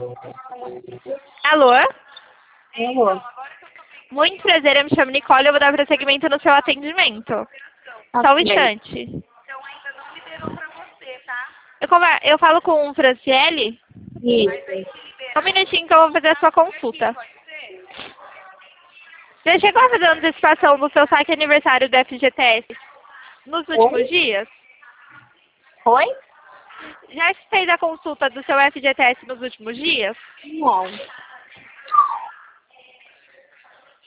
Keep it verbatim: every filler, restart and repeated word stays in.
Alô? Alô? Muito prazer, eu me chamo Nicole, eu vou dar prosseguimento no seu atendimento. Só um instante. Eu, conver... eu falo com o Franciele? Isso. Só um minutinho que eu vou fazer a sua consulta. Você chegou a fazer uma antecipação no seu saque aniversário do F G T S nos últimos Oi? dias? Oi? Já fez a consulta do seu F G T S nos últimos dias? Não.